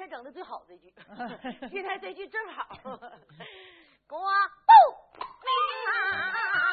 才整的最好这句，现在这句正好。国不明啊！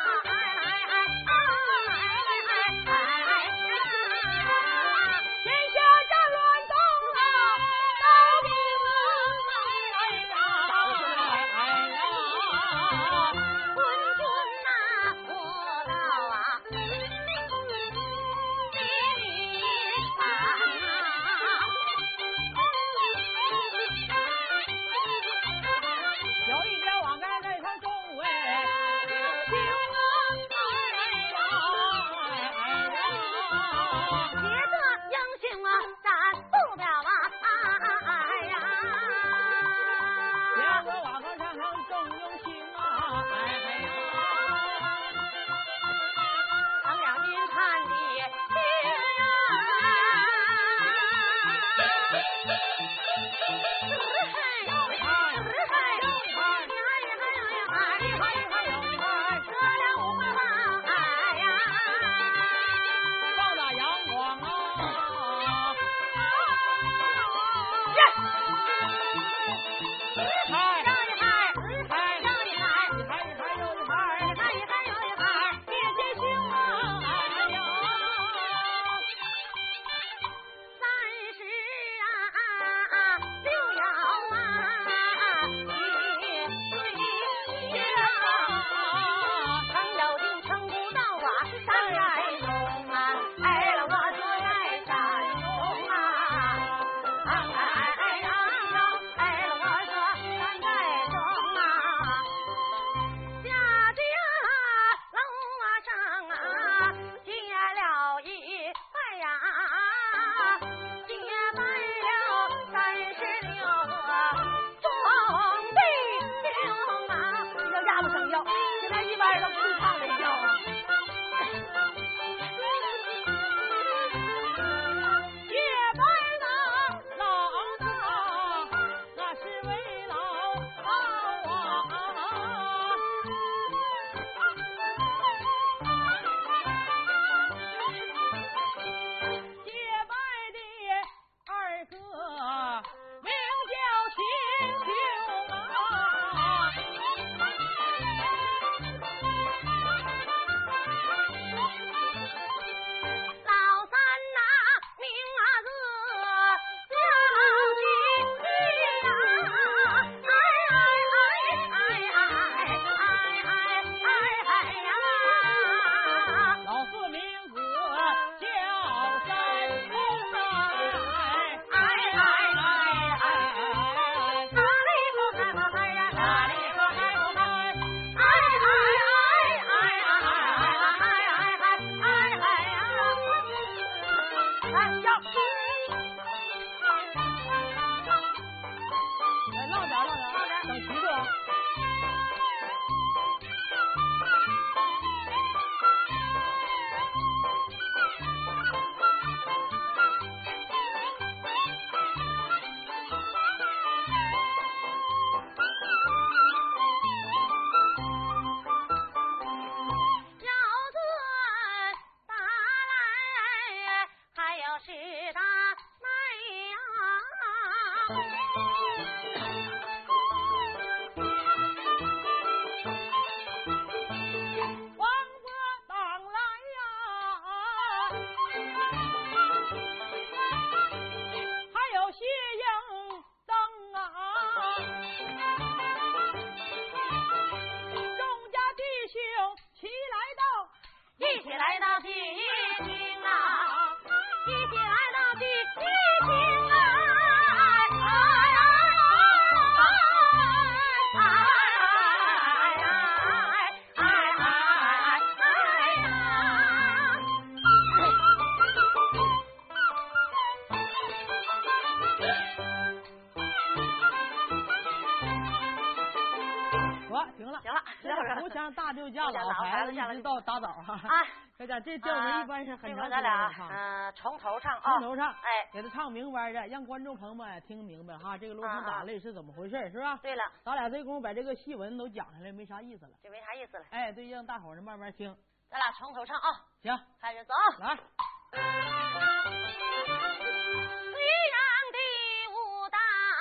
大舅家老孩子一直到打枣哈啊！大家这调门一般是很长时间唱，从头唱啊， 从头唱，哎，给他唱明白的，让观众朋友们听明白哈，这个罗成打擂是怎么回事，是吧？ 对了， 咱俩这功夫把这个戏文都讲下来，没啥意思了， 就没啥意思了。 哎，对，让大伙儿慢慢听。 咱俩从头唱啊， 行， 开始走， 来。 虽然的武大。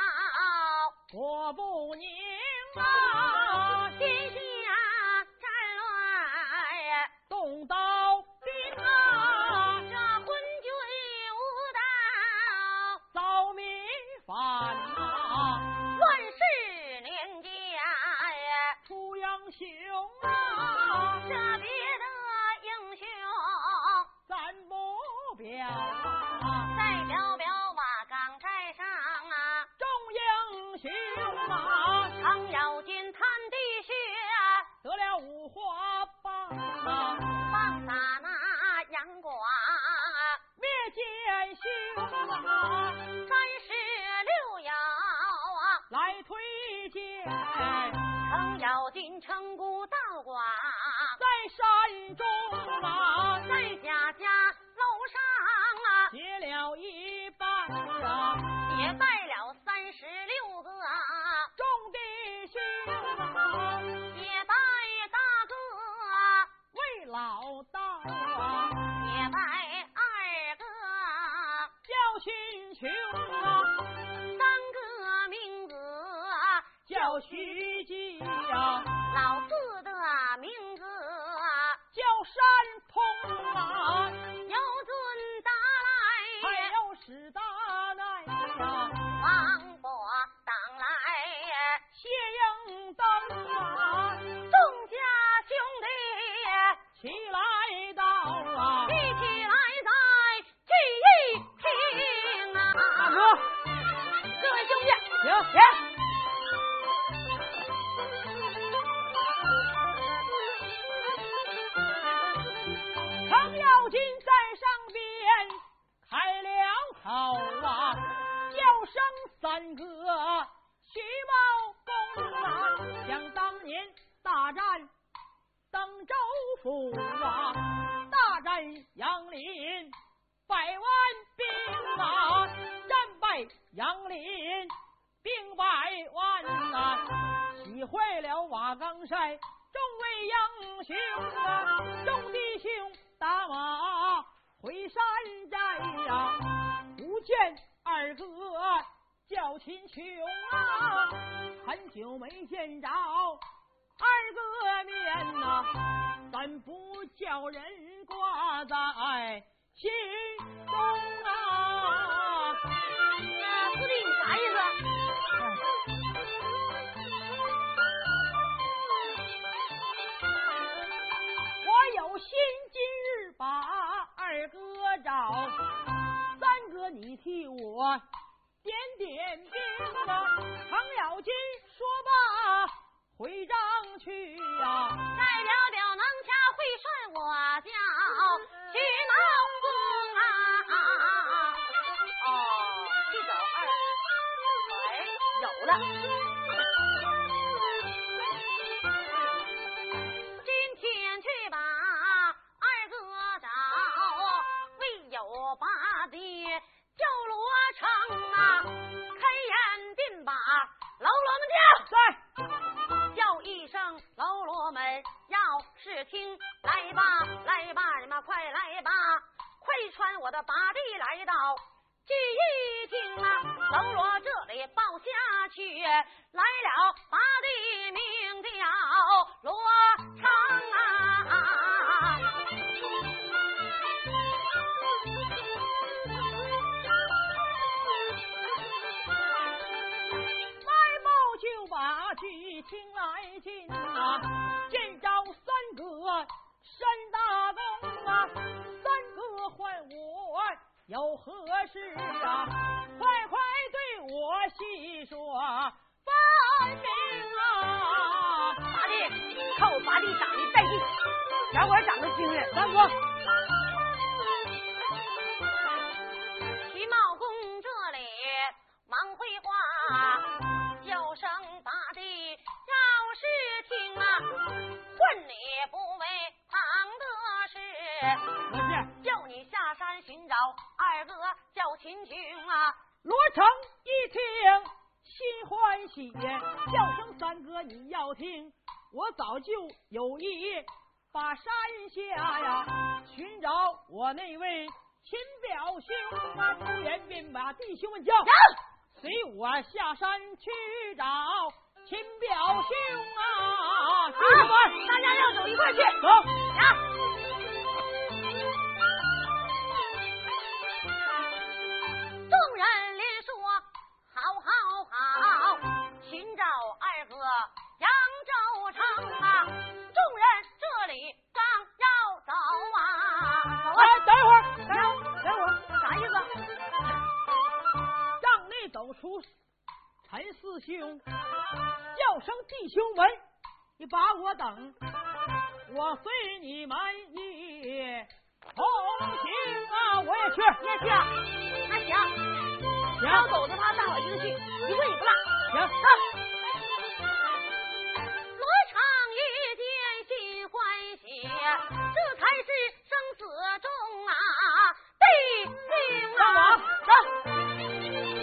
我不宁啊， 天下战乱动刀兵啊， 这昏君无道， 遭民反啊， 乱世年间出英雄啊， 这别的英雄咱不表啊， 再表表瓦岗寨上众英雄啊， 程咬金滩地血得了五花棒啊， 棒打那阳光灭奸凶啊， 三十六爻来推荐程咬金称孤道寡在山中啊， 在家家楼上结了一半啊， 结拜了36个众弟兄啊， 结拜大哥为老大啊， 结拜二哥教训穷啊， 三个名字叫徐记啊， 老四的名字叫山通啊， 有尊大还来有史大奶呀， 王伯当来谢应灯啊， 众家兄弟起来到啊， 一起来在聚义厅啊！ 大哥， 各位兄弟， 行。程咬金在上边开了口啊，叫声三个徐茂公啊，想当年大战登州府啊，大战杨林100万兵啊，战败杨林兵100万啊，洗坏了瓦岗寨，众位英雄啊，众弟兄打马回山寨呀，不见二哥叫秦琼啊，很久没见着二哥面呐，咱不叫人挂在心中啊。 徒弟，你啥意思？ 我有心今日把二哥找，三哥你替我点点兵啊。程咬金说罢回帐去啊， 代表表能家会帅，我叫徐茂公啊！哦，这首二，哎，有了。今天去把二哥找，为有把的叫罗成啊，开眼便把喽啰们叫。叫一声喽啰们，要是听来吧来吧，你们快来吧，快传我的把弟来到聚义厅啊！喽啰这里报下去，来了把弟名叫罗成啊！ 就把剧情来进啊，见着三哥山大公啊，三哥唤我有何事啊？快快对我细说分明啊！ 八弟，看我八弟长得带劲，小伙长得精神， 三哥。 徐茂公这里忙回话。叫声八弟，要是听啊，混你不为堂的事，叫你下山寻找二哥叫秦琼啊。 罗成一听心欢喜，叫声三哥你要听，我早就有意把山下呀寻找我那位亲表兄啊，出言便把弟兄们叫。 随我下山去找秦表兄啊！ 好，大家要走一块去。 走呀！众人连说好好好，寻找二哥扬州城啊！众人这里刚要走啊，走啊！ 等一会儿， 啥意思？ 让你走出陈四兄，叫声弟兄们，你把我等，我随你们一同行啊！我也去， 你也去啊？那行，要走的话，大伙一个去，一个也不落。 行， 走。罗成一见心欢喜，这才是生死中啊弟兄啊！走。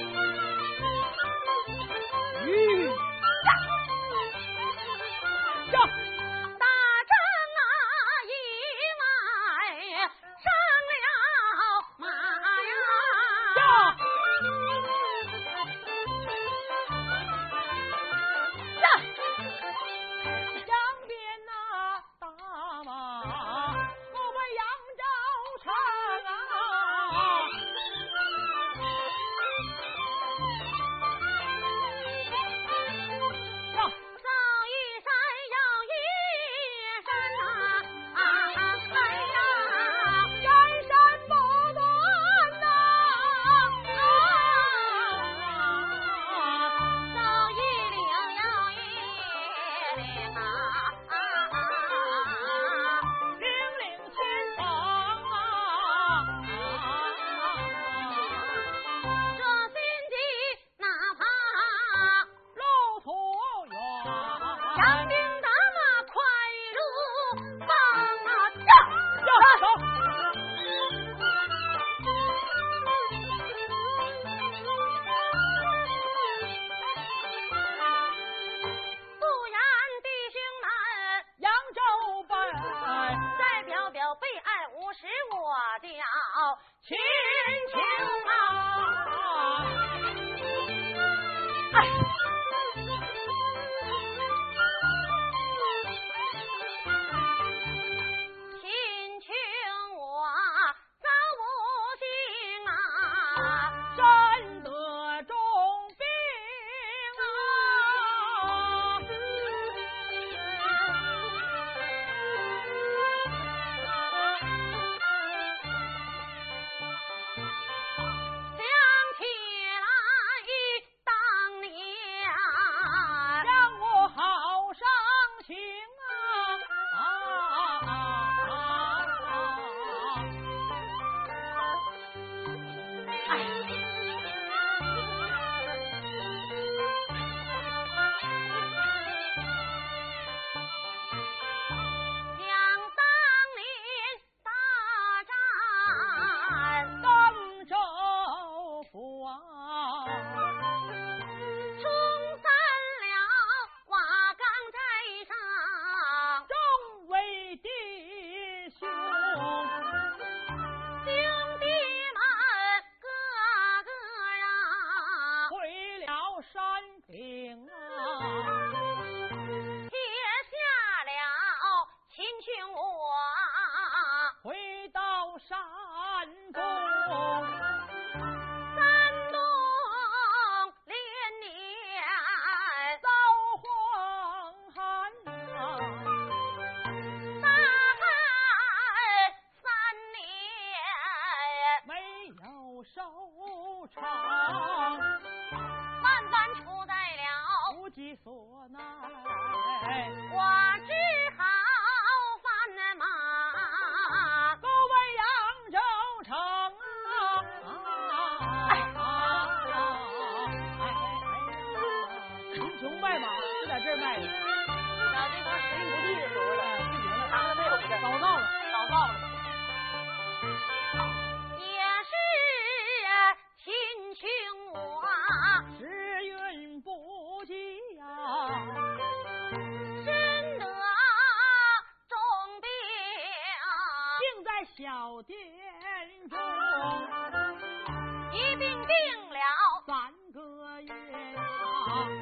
上打仗啊，一迈上了马呀！ 上江边那大马不回扬州城啊！上早一山又一山呐，哎呀， 山山不断呐！ 早一岭又一岭啊， 岭岭千层啊！ 这心急哪怕路途远， 强兵打马快如风啊！ 走。 不然弟兄们扬州奔， 再表表被爱无视我叫秦琼啊！ 秦琼我早无心啊， 身得重病啊！ 想起来当年让我好伤情想当年大战登州府啊！ 冲散了瓦岗寨上众位弟兄， 兄弟们个个呀回了山顶啊！ 撇下了秦琼我回到山中， 山东连年遭荒旱啊！ 大旱3年， 没有收成， 万般出在了无计所奈。 我只好翻马各为扬州城秦琼卖马就在这儿卖的， 这块时运不济的时候了， 不行了， 啥都没有的， 早到了。 也是秦琼我时运不济呀， 身得重病， 病在小殿中一病病了 3个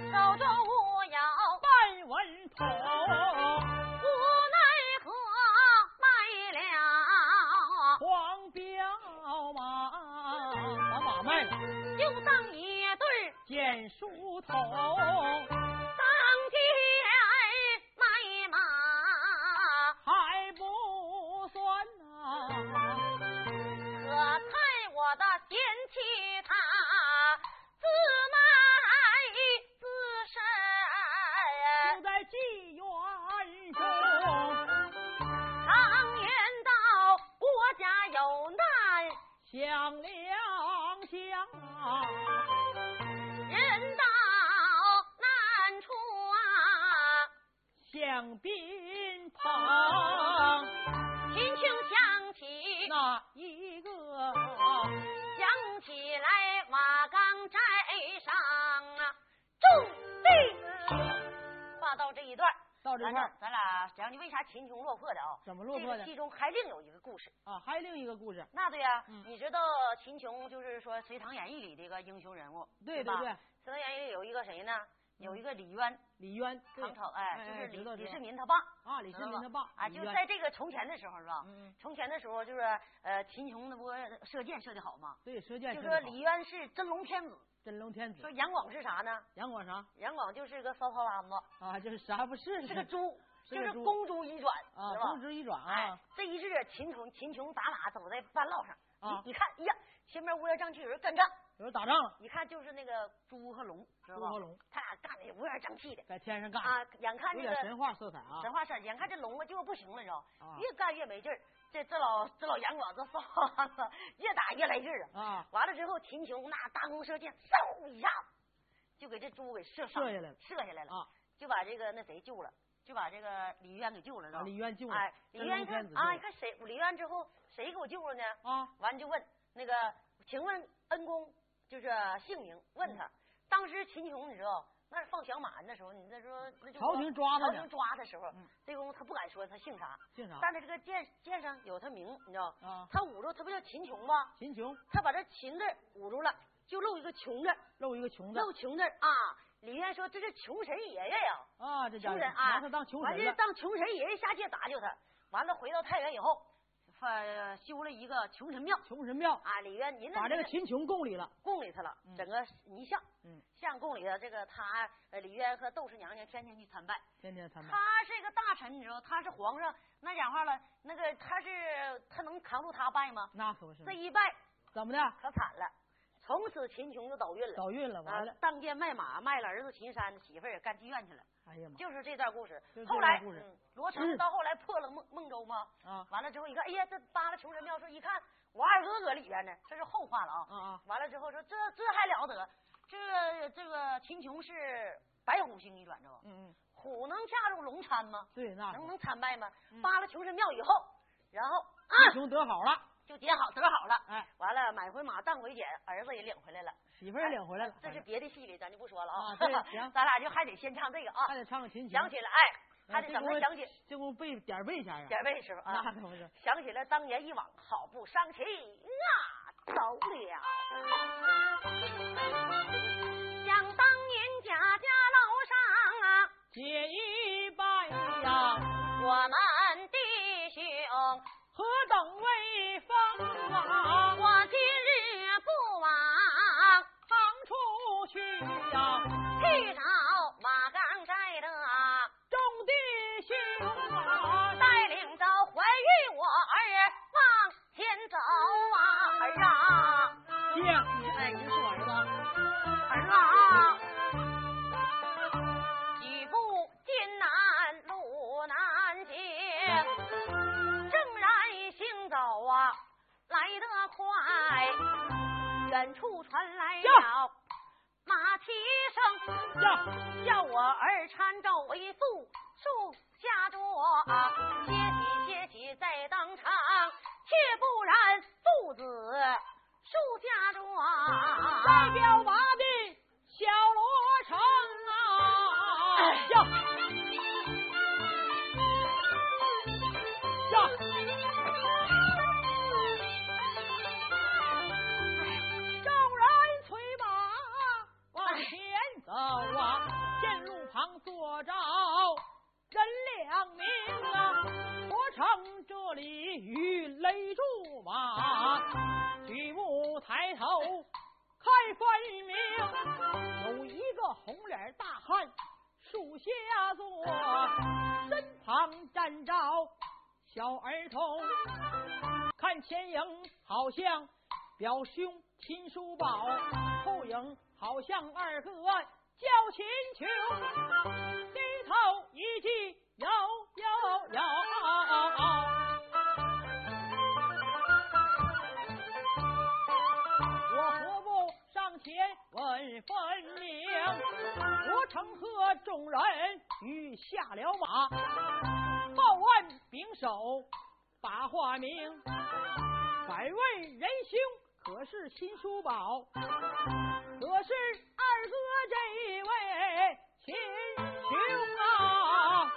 手中无有半文铜， 无奈何卖了黄骠马，把马卖了， 就当一对见书童， 当街卖马， 还不算呐， 可猜我的贤妻她自卖自身， 就在妓院中， 常言道国家有难想两想啊， 人到难处啊， 向宾旁秦琼想起那一个想起来瓦岗寨上啊种地。话到这一段， 到这块儿咱俩讲你为啥秦琼落魄的啊？ 怎么落魄的这个戏中还另有一个故事。 啊？还有另一个故事， 那对呀、 嗯你知道秦琼就是说《隋唐演义》里的一个英雄人物，吧对对对， 《隋唐演义》里有一个谁呢？有一个李渊， 李渊，对唐朝就是李知道知道世民他爸啊，李世民他爸啊， 李渊就在这个从前的时候是吧？ 嗯， 从前的时候就是秦琼那不射箭射的好吗？ 对，射箭就说射得好李渊是真龙天子， 真龙天子说，杨广是啥呢？ 杨广啥杨广就是个骚炮秧子， 啊？就是啥不是是个猪，就是是个猪公猪一转， 啊， 是吧？ 公之一转哎啊，， 这一日秦琼打马走在半路上， 啊你看，哎呀，前面乌烟瘴气，有人干仗。 有人打仗了， 一看就是那个猪和龙，知道吧？ 猪和龙他俩干的乌烟瘴气的在天上干， 啊！眼看这个有点神话色彩啊神话事，眼看这龙啊就不行了，你知道？ 啊越干越没劲儿。这老杨广这骚秧子越打越来劲儿啊！ 啊， 完了之后，秦琼那大弓射箭，嗖一下就给这猪给射下来了啊， 就把这个那谁救了，就把这个李渊给救了，知道把吧？ 李渊救了， 哎，李渊一看真龙天子啊，一看谁李渊之后谁给我救了呢？ 啊， 完就问那个，请问恩公就是姓名？问他，当时秦琼你知道那是放小马那时候，你那时候那就朝廷抓他呢朝廷抓他时候， 嗯这功夫他不敢说他姓啥， 姓啥但是这个剑上有他名，你知道？ 啊？ 他捂住他不叫秦琼吗？ 秦琼他把这秦字捂住了，就露一个穷字， 露一个穷字露穷字啊。李渊说这是穷神爷爷呀， 啊，这家伙穷神啊， 拿他当穷完神了， 了当穷神爷爷下界打救他，完了回到太原以后，修了一个穷神庙穷神庙啊。李渊您把这个秦琼供里了， 供里他了，整个泥像，像供里的这个他李渊和窦氏娘娘天天去参拜， 天天参拜， 他是一个大臣，你知道他是皇上，那讲话了，那个他能扛住他拜吗？ 那可不是这一拜怎么的？ 可惨了，从此秦琼就倒运了， 倒运了，完了， 当街卖马，卖了儿子秦山，媳妇儿也干妓院去了。 哎呀妈， 就是这段故事就。这后来段故事罗成到后来破了孟州吗？ 啊完了之后一看，哎呀，这扒拉穷神庙说一看，我二哥搁里边呢，这是后话了啊。 啊， 完了之后说这还了得，这个秦琼是白虎星一转，知道吧？虎能驾入龙参吗？ 对，那能参拜吗？扒拉穷神庙以后，然后秦琼得好了， 就得好了， 哎， 完了买回马当回捡，儿子也领回来了， 媳妇儿也领回来了， 这是别的戏里咱就不说了啊。 对行咱俩就还得先唱这个啊。 还得唱个秦琼， 想起来，哎，还得怎么想起这功夫背点背下呀， 点背时候啊， 那可不是， 想起来当年一往，好不伤情啊，走了。想当年贾家楼上啊， 结一拜呀， 我们弟兄， 何等威风啊！ 我今日不往趟出去呀， 去找瓦岗寨的， 众弟兄啊， 带领着怀孕我儿往前走啊，儿啊， 爹，哎，您是我儿子， 儿啊，举步艰难路难行，正然行走啊，来得快，远处传来了马蹄声，叫我儿搀着为父树下着，歇息在当场，切不然父子树下着。 代表马的小罗成啊，众人催马往前走啊， 红脸大汉树下坐，身旁站着小儿童，看前影好像表兄秦叔宝，后影好像二哥叫秦琼，低头一记摇摇摇，我何不上前问分明？我曾和众人与下了马，报案秉手把话明，百问仁兄可是秦叔宝，可是二哥这一位秦琼啊。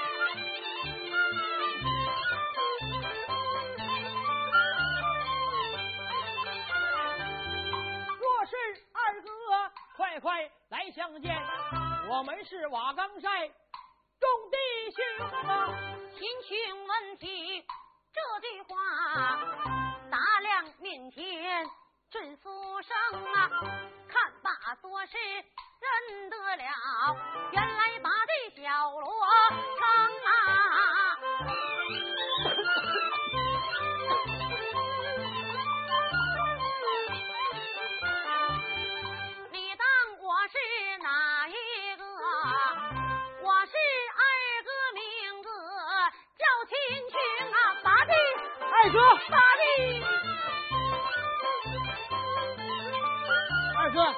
若是二哥快快来相见，我们是瓦岗寨众弟兄啊。 秦琼闻起这句话，大亮面前准书生啊，看罢做事认得了，原来把这小罗成啊。你当我是哪一个？我是二哥，名字叫秦琼啊，八弟， 二哥， 八弟， 二哥。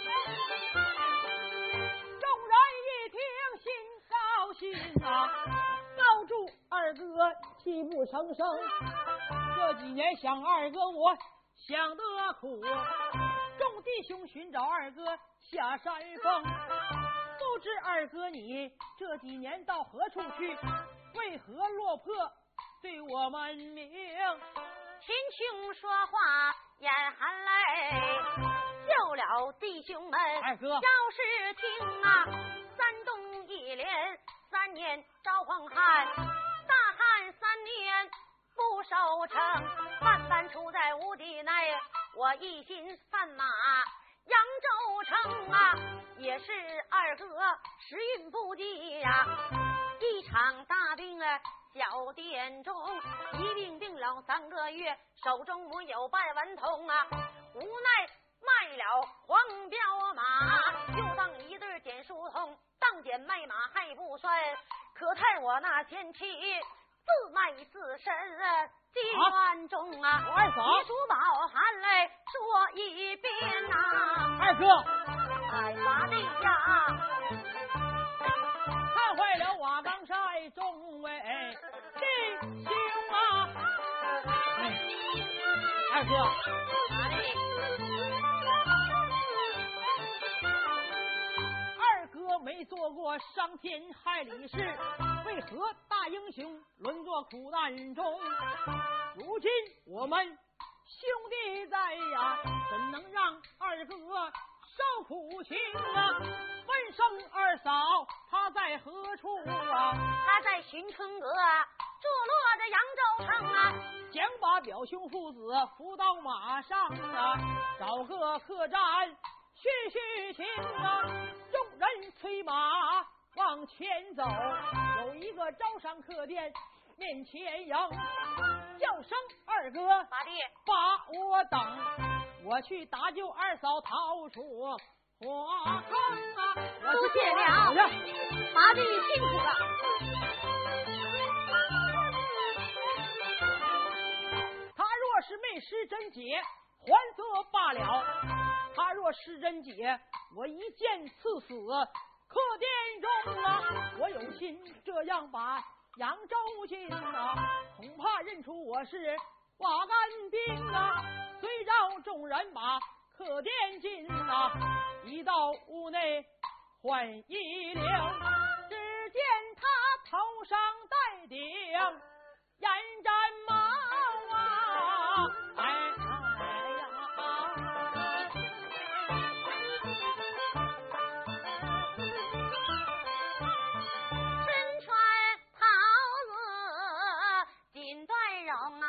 众人一听心高兴啊，抱住二哥泣不成声。这几年想二哥我想得苦，众弟兄寻找二哥下山峰，不知二哥你这几年到何处去？为何落魄对我们明？ 秦琼说话眼含泪，叫了弟兄们二哥要是听啊，山东一连3年招黄汉，大旱3年不收成，万般处在无地内，我一心贩马扬州城啊，也是二哥时运不济呀，一场大病小殿中，一病病了3个月，手中没有半文铜啊，无奈卖了黄骠马，又当一对捡书童，当捡卖马还不算，可叹我那贤妻自卖自身机关中啊。 我二嫂秦叔宝含泪说一遍呐， 二哥， 哎妈的呀， 看坏了瓦岗寨众位弟兄啊！二哥， 妈的， 二哥没做过伤天害理事，为何大英雄沦作苦难中？如今我们兄弟在呀，怎能让二哥受苦情啊？问声二嫂，他在何处啊？ 他在寻春阁坐落着扬州城啊， 想把表兄父子扶到马上啊，找个客栈叙情啊。众人催马往前走，有一个招商客店面前迎，叫声二哥， 八弟， 把我等，我去搭救二嫂逃出火坑啊！ 多谢了，八弟辛苦了。 他若是没施真解，还则罢了；他若施真解，我一剑刺死客店中啊！我有心这样把扬州进啊，恐怕认出我是瓦岗兵啊！虽让众人把客店进啊，一到屋内换衣领，只见他头上戴顶烟毡帽啊！ 身穿袍子锦缎绒啊，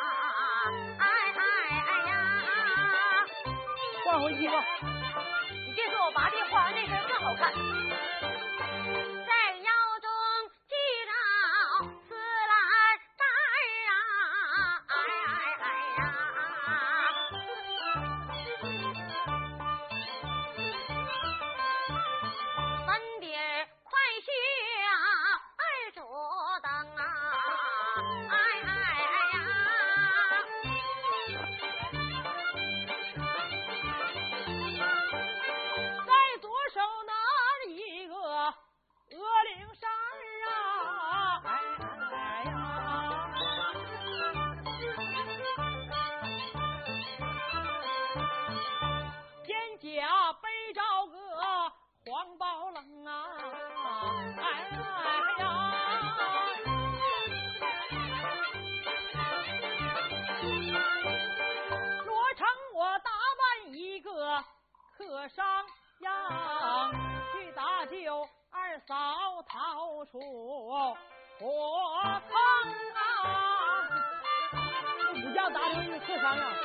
哎呀！ 换回衣服， 你别说我八弟换完那身更好看。 客上羊去搭救二嫂逃出火坑啊！不叫搭救一个客上羊，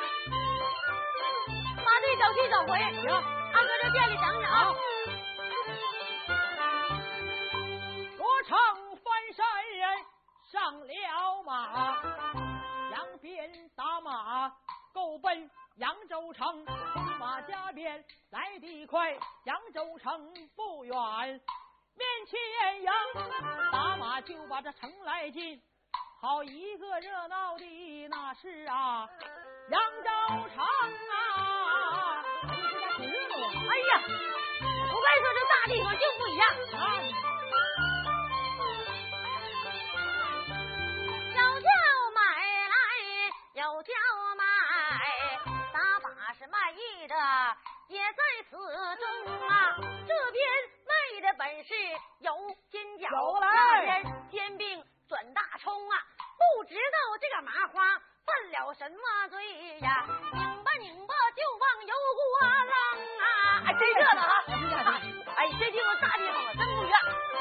把队找去找回。 行， 俺搁这店里等着啊。 罗成翻身上了马，扬鞭打马够奔扬州城，马加鞭来得快，扬州城不远，面前迎，打马就把这城来进，好一个热闹的那是啊，扬州城啊！ 哎呀，不该说这大地方就不一样啊！有叫买来，有叫买，打把是卖艺的也在此中啊。这边卖的本是有尖角，那边煎饼转大葱啊。不知道这个麻花犯了什么罪呀？拧吧拧吧就往油锅扔啊！哎，真热闹啊！哎，这地方大地方啊，真不远。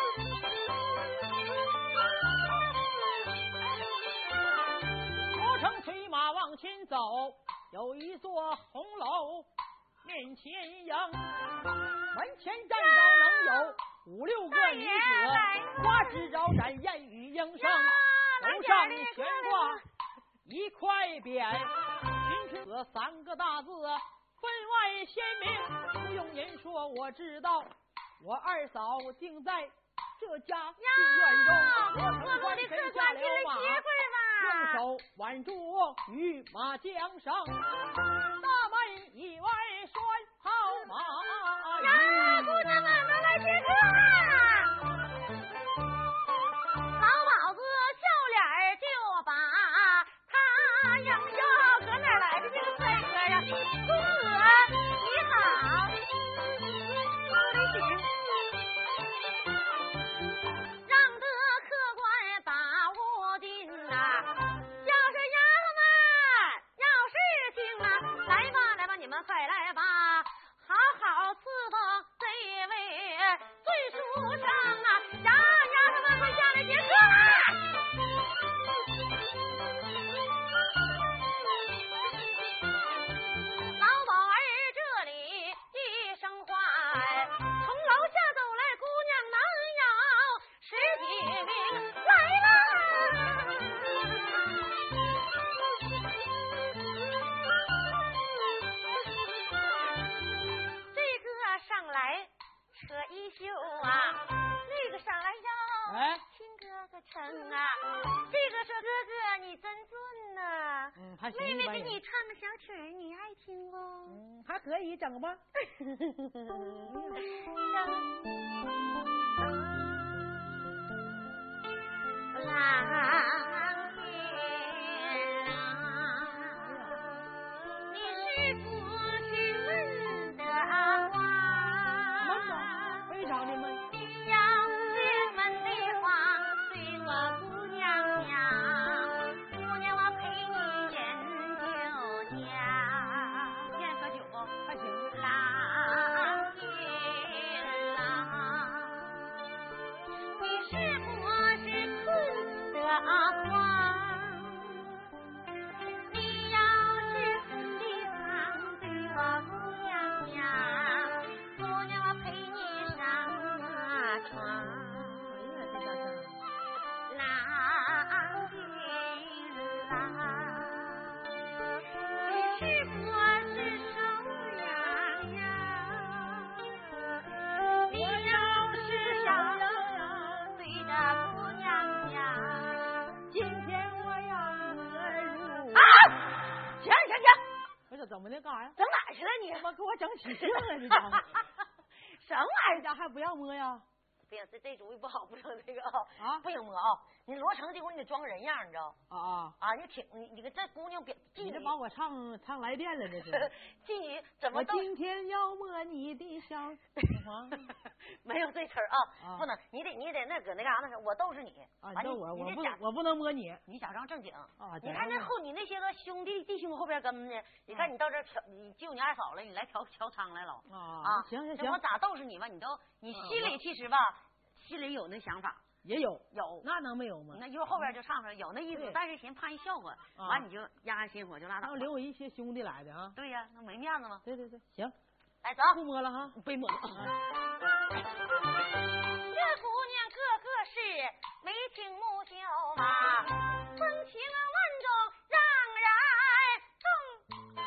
罗成催马往前走，有一座红楼面前迎，门前站着能有5、6个女子，花枝招展，艳语应声，楼上悬挂一块匾，群这3个大字分外鲜明，不用言说我知道，我二嫂竟在这家妓院中，我成官身下了马，用手挽住与马缰绳，大门以外拴好马呀，姑娘们都来接客啊！老鸨子笑脸就把他迎着，搁哪来的这个帅哥呀？公子你好，不得行，让得客官把我进呐，叫声丫头们要事情啊，来吧来吧，你们快来吧，好好伺候这一位最书生啊！呀，丫头们快下来接客啦！老鸨儿这里一声唤，从楼下走来姑娘能有10几名，来啦！这个上来扯衣袖啊，那个上来要亲哥哥称啊，这个说哥哥你真俊呐， 还行， 妹妹给你唱个小曲儿，你爱听不？ 还可以，整吧。 郎天啊，你是不是闷的话？ 非常的闷。 你要是闷的话，对我姑娘讲，姑娘我陪你饮酒家，愿喝酒不？ 还行。 郎天郎，你是不是困得慌？ 怎么的？干啥呀？ 整哪去了你？ 怎么给我整起劲了？你家伙， 什么玩意儿？ 家还不让摸呀？ 不行，这主意不好，不行，这个啊，不行摸啊！你罗成这会儿你得装个人样，你知道？啊！你挺你个这姑娘表， 你这把我唱来电了，这是。 妓女怎么？ 我今天要摸你的小没有这词儿啊，不能，你得那搁那干啥呢？我都是你啊！我不能摸你， 你假装正经啊！ 你看那后你那些个弟兄后边跟着，你看你到这调，你救你二嫂了，你来调仓来了啊！行， 我咋都是你吧？你心里其实吧，心里有那想法。 也有， 那能没有吗？ 那一会儿后边就唱出来有那意思，但是寻怕一笑话，完你就压下心火就拉倒。 留我一些兄弟来的啊。 对呀，那没面子吗？ 对，行， 来走， 不摸了哈， 别摸了。这姑娘个个是眉清目秀嘛，风情万种让人动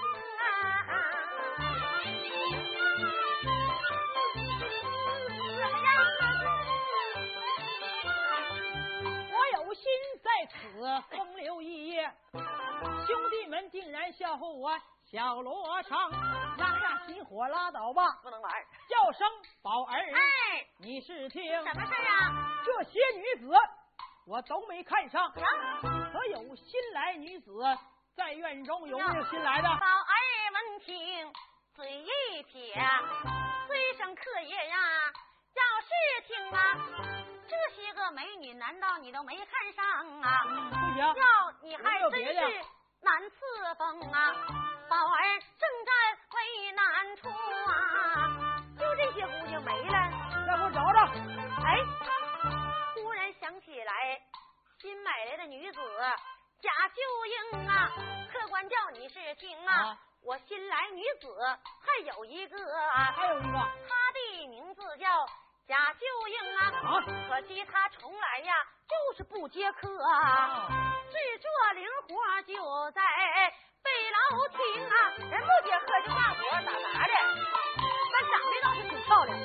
有心在此风流一夜，兄弟们竟然笑话我小罗成，让下心火拉倒吧， 不能玩。 叫声宝儿， 哎， 你是听什么事啊？ 这些女子我都没看上，可有新来女子在院中有没有新来的？ 宝儿闻听嘴一撇，虽生客业呀，要是听啊。这些个美女，难道你都没看上啊？ 不行， 要你还真是难赐封啊！宝儿正在为难处啊！就这些姑娘没了， 再给我找找。 哎，忽然想起来，新买来的女子贾秀英啊，客官叫你是听啊。我新来女子还有一个， 她的名字叫贾秀英啊，可惜他从来呀就是不接客啊，制作零活就在背楼厅啊，人不接客就干活咋的，但长得倒是挺漂亮。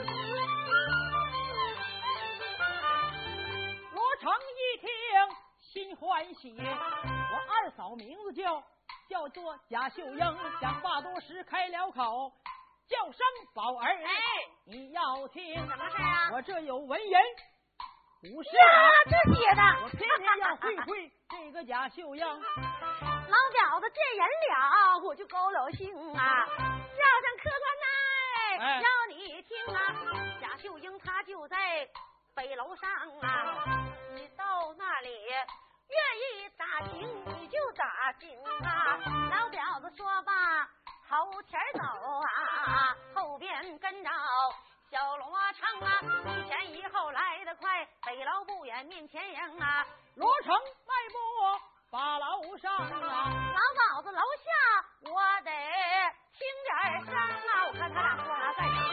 罗成一听心欢喜，我二嫂名字叫做贾秀英，讲话多时开了口，叫声宝儿， 哎， 你要听什么事啊？ 我这有文人50 呀，这写的， 我偏偏要会这个贾秀英。 老饺子见人了，我就高了兴啊！叫声客官来，要你听啊！贾秀英她就在北楼上啊，你到那里愿意打听你就打听啊！老饺子说吧。头前走啊，后边跟着小罗成啊，一前一后来得快，北楼不远面前迎啊， 罗成迈步把楼上啊， 老鸨子楼下我得听点声啊，我看他俩说啥干啥。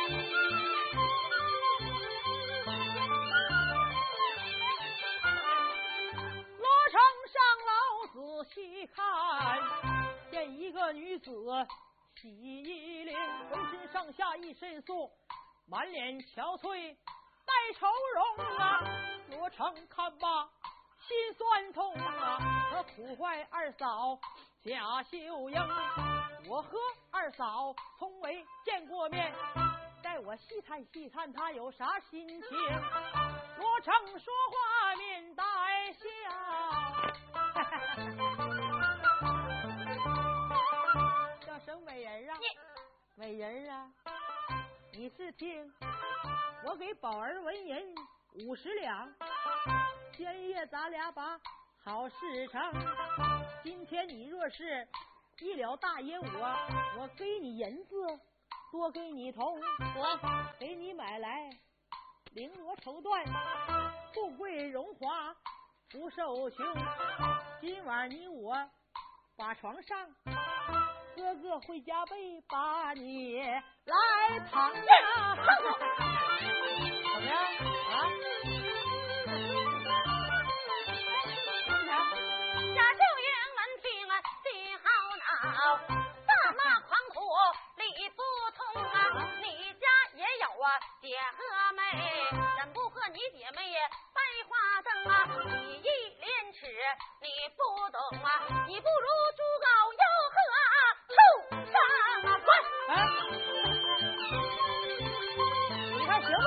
罗成上楼仔细看，见一个女子洗衣领，浑身上下一身素，满脸憔悴带愁容啊。罗成看罢心酸痛啊，可苦坏二嫂贾秀英。我和二嫂从未见过面，待我细探细探她有啥心情。罗成说话面带笑，叫声美人啊，美人啊，你是听我给宝儿文银50两，今夜咱俩把好事成。今天你若是一了大爷我给你银子多给你铜，我给你买来绫罗绸缎，富贵荣华不受穷。今晚你我把床上，哥哥会加倍把你来躺呀。怎么样啊？ 贾秀英闻听啊心好恼，大骂狂徒理不通啊！你家也有啊姐和妹，怎不和你姐妹掰花灯啊？你一廉耻你不懂啊，你不如猪羔吆喝啊！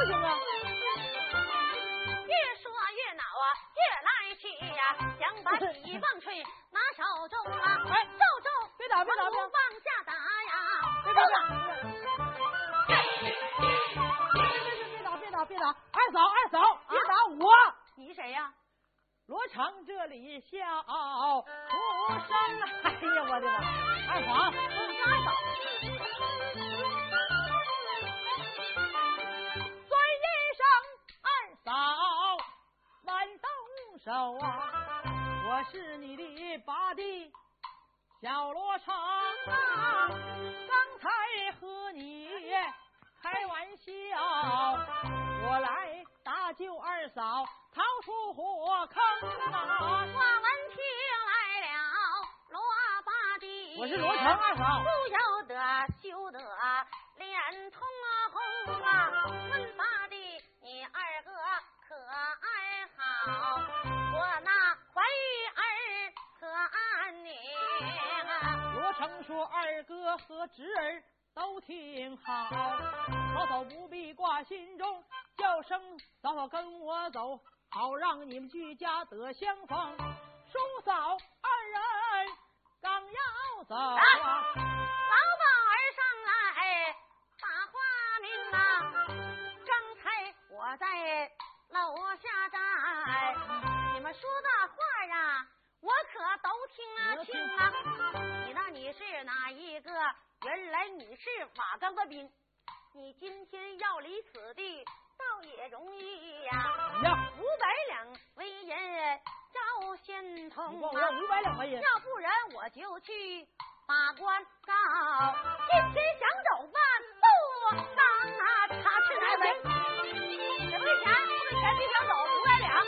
不行啊？ 越说越恼啊，越来气呀，想把铁棒槌拿手中啊！ 哎， 咒， 别打，别打，别往下打呀！ 别打！二嫂，别打我！ 你谁呀？ 罗成这里笑出声来，哎呀，我的妈！二嫂， 二嫂， 尊一声二嫂，慢动手啊！我是你的八弟小罗成啊，刚才和你开玩笑，我来搭救二嫂逃出火坑啊！ 我闻听来了，罗八弟， 我是罗成二嫂， 不由得羞得脸通红啊！问八弟，你二哥可爱好？我那怀玉儿可安宁啊？ 罗成说二哥和侄儿都挺好，嫂嫂不必挂心中，叫声嫂嫂跟我走，好让你们居家得相逢。叔嫂二人刚要走啊， 老鸨儿上来把话明啊！刚才我在楼下站，你们说的话呀，我可都听清啊！你是哪一个？原来你是瓦岗的兵，你今天要离此地，倒也容易呀！500两为银赵先通我要500两为银， 要不然我就去把官告。今天想走办不当啊，他是来回。不给钱就想走500两。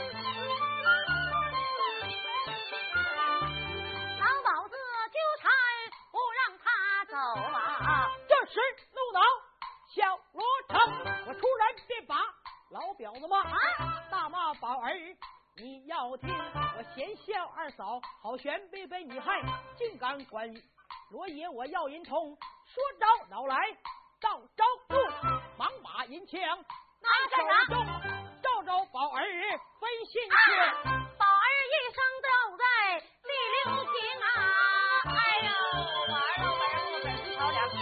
老鸨子纠缠不让他走啊！ 这时怒恼小罗成，我突然便把老婊子骂大骂宝儿，你要听我嫌笑二嫂好悬被你害，竟敢管罗爷我要银铜，说着恼来到招住，忙把银枪拿手中，照宝儿分信去， 宝儿一生都在第6平啊！哎呦，宝儿我本事好点。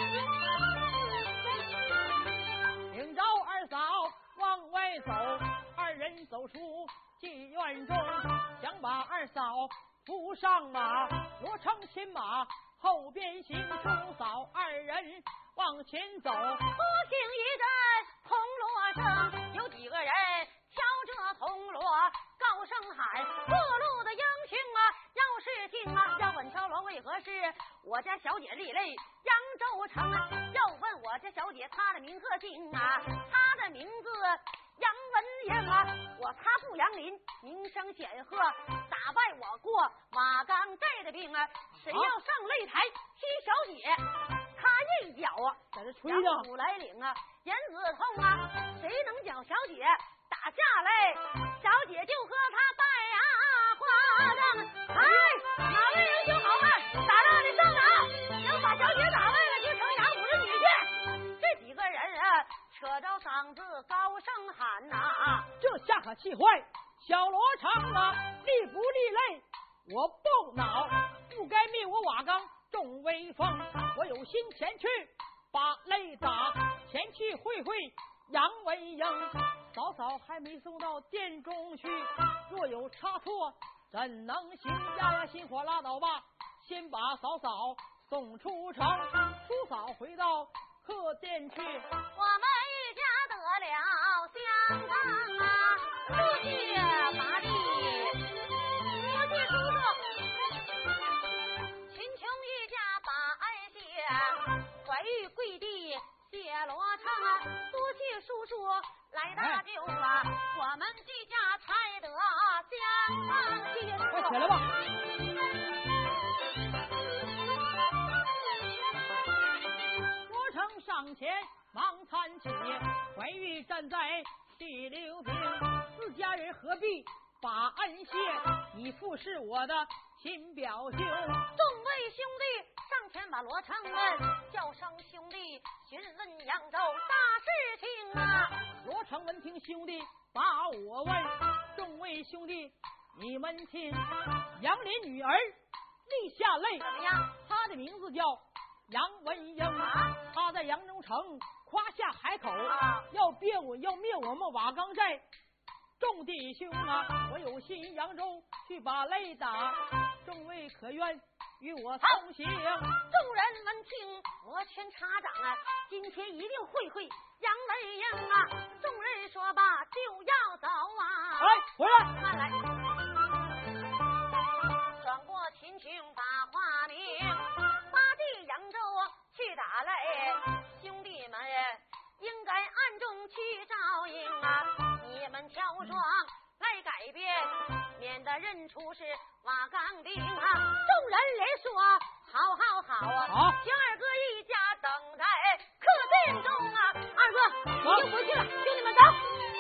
领着二嫂往外走，二人走出妓院中，想把二嫂扶上马，罗成牵马后边行，叔嫂二人往前走， 不听一阵铜锣声，有几个人敲着铜锣高声喊，各路的英雄啊，要是听啊，要问敲锣为何事？我家小姐立泪扬州城啊，要问我家小姐她的名和姓啊，她的名字杨文英啊，她不杨林，名声显赫，打败我过瓦岗寨的兵啊，谁要上擂台踢小姐，他一脚啊， 在这吹杨呢， 虎来领啊，言子痛啊，谁能将小姐打下来？小姐就和他拜啊花灯，哎，哪位英雄好汉，打仗的上场，能把小姐打败了，就成杨虎的女婿。这几个人啊，扯着嗓子高声喊呐， 这下可气坏小罗成啊！立不立擂我不恼，不该灭我瓦岗重威风，我有心前去把擂打，前去会会杨文英。嫂嫂还没送到殿中去，若有差错怎能行？呀，心火拉倒吧，先把嫂嫂送出城，叔嫂回到客店去， 我们一家得了相当啊，多谢八弟，多谢叔叔，秦琼一家把恩谢，怀玉跪地谢罗成啊，多谢叔叔来搭救啊，我们这家才得相当，谢谢叔叔。 快起来吧。上前忙搀起，怀玉站在第6平，自家人何必把恩谢？你父是我的亲表兄， 众位兄弟上前把罗成问，叫声兄弟询问扬州大事情啊。 罗成闻听兄弟把我问，众位兄弟你们听，杨林女儿立下泪， 怎么样？ 她的名字叫杨文英，她在扬州城夸下海口，要灭我们瓦岗寨众弟兄啊！我有心扬州去把擂打，众位可愿与我同行？众人闻听，摩拳擦掌啊！今天一定会杨文英啊！众人说罢就要走啊！ 哎，回来， 慢来！转过秦琼把话明，发地扬州去打擂，兄弟们应该暗中去照应啊！你们挑双来改变，免得认出是瓦岗丁啊！众人连说好啊！ 好， 请二哥一家等在客店中啊！二哥，你就回去了，兄弟们走。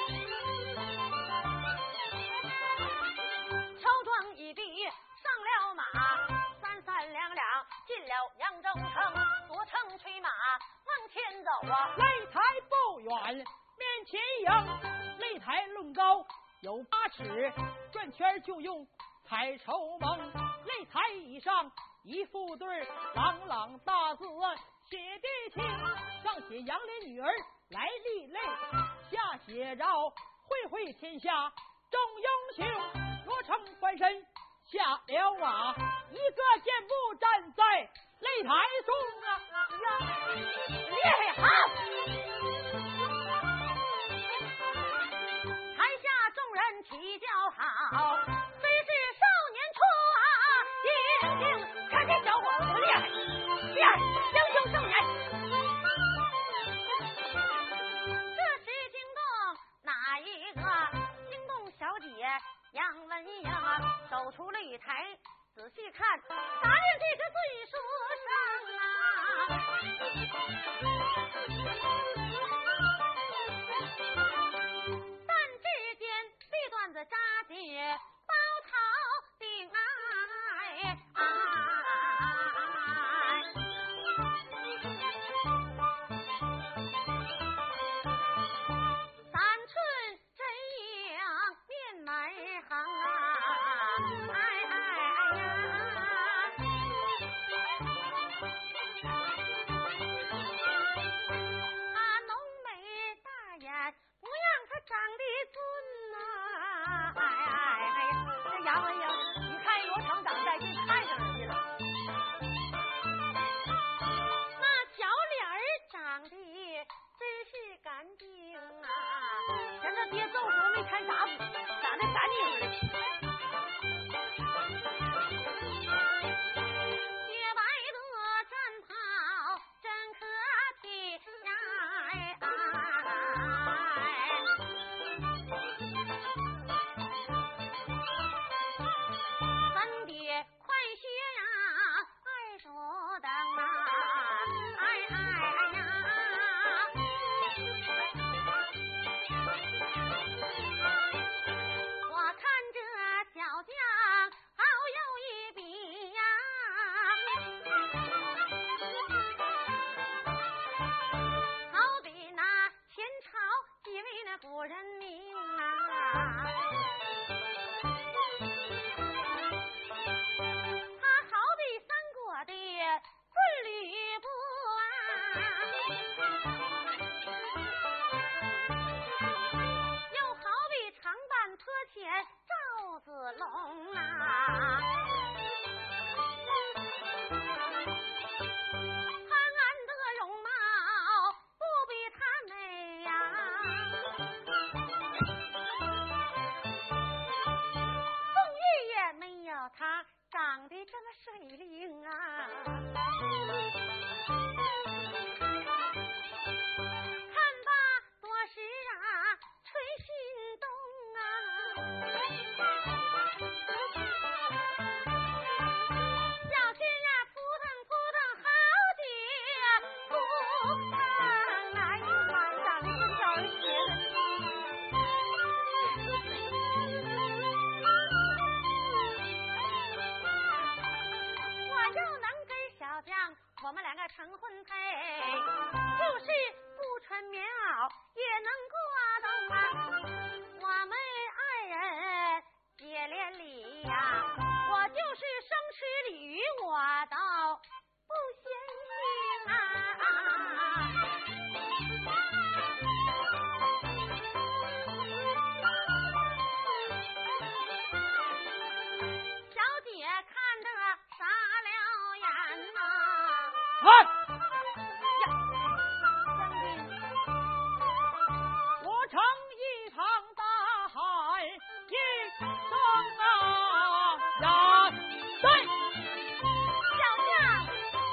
乔装一毕，上了马，三三两两进了扬州城，左城催马往前走啊！ 擂台不远，面前迎，擂台论高有8尺，转圈就用彩绸蒙。擂台以上一副对朗朗大字写的清，上写杨林女儿来立擂，下写着会天下众英雄。罗成翻身下了马，一个箭步站在擂台中啊！ 厉害好！台下众人齐叫好，虽是少年出啊，英看这小伙子厉害，英雄少年。这时惊动哪一个？惊动小姐杨文英啊，走出擂台仔细看，打量这个岁数上啊。但只见这段子扎结包头顶3寸真样面埋行啊！他浓眉大眼，模样他长得俊呐！这杨文英，你看罗成长在这看上人家了。那小脸儿长得真是干净啊！咱这爹揍死没看啥苦，长得干净的。洁白的战袍真可体呀！三叠快靴呀，爱着等啊！我看这小将好有一比呀，好比那前朝几位那古人名啊，他好比三国的棍吕布又好比长坂坡前赵子龙啊，潘安的容貌不比他美呀，宋玉也没有他长得这么水灵啊。看吧，多时啊，吹心动啊！小心啊，扑腾好几扑腾来往上跟着学我又能跟小将配，就是不穿棉袄也能过冬啊。我们二人结连理呀，我就是生吃鲤鱼，我倒不嫌腥啊。小姐看得傻了眼呐！ 我成一场大海一声啊呀！对， 小将，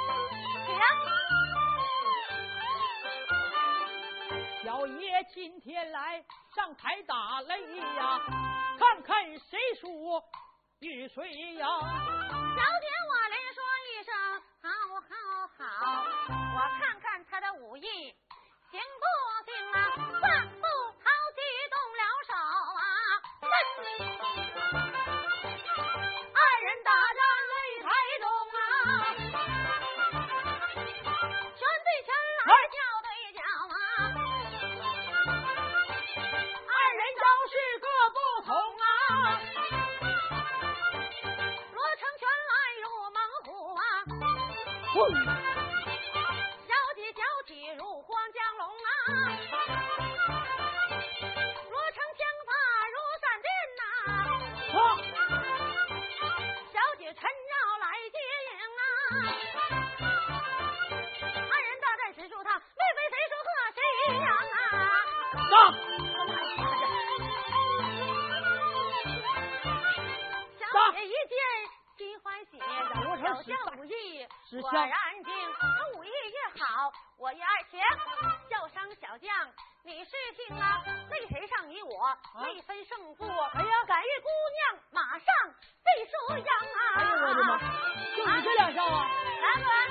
请。 小爷今天来上台打擂呀，看看谁输与谁赢。 小姐，我连说一声好好好，我看看他的武艺行不行啊？话不好激动了手啊！二人打战擂台中啊，拳对拳来，脚对脚啊，二人招式各不同啊。罗成拳来如猛虎啊，小姐脚起如黄江龙啊，罗成枪法如闪电呐，小姐缠绕来接应啊，二人大战时数他未非谁输和谁赢啊。小姐一见心欢喜，小将武艺果然精，武艺越好我越爱情。叫声小将你是听啊，擂台上你我未分胜负，哎呀，敢与姑娘马上被输赢啊！ 哎呦我的妈，就你这两招啊！ 来吧。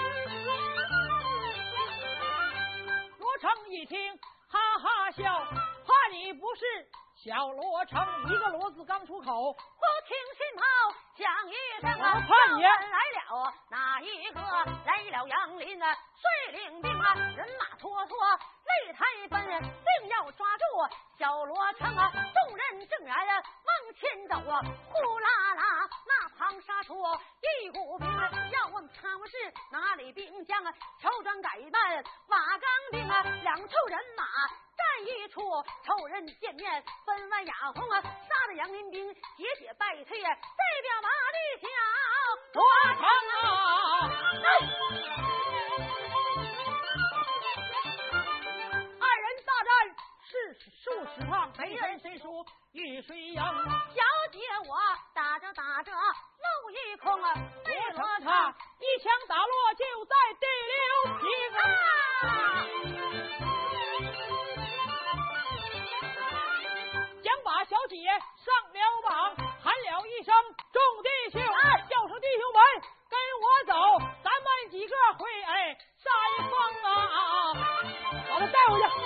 罗成一听哈哈笑，怕你不是小罗成，一个罗字刚出口， 不听信炮响一声啊， 怕你来了哪一个？来了杨林啊，率领兵啊，人马拖拖擂台奔，定要抓住小罗成啊！众人正然往前走啊，呼啦啦那旁杀出一股兵，要问他们是哪里兵将啊？乔装改扮瓦岗兵啊，两处人马站一处，仇人见面分外哑红啊，杀的杨林兵节节败退啊，代表马力小罗成啊！二人大战是数十趟，谁赢谁输与谁赢。 小姐我打着打着漏一空啊， 罗成他一枪打落就在第6平啊！想把小姐上了榜，喊了一声众弟兄，叫声弟兄们跟我走，咱们几个会山峰啊！把他带回去。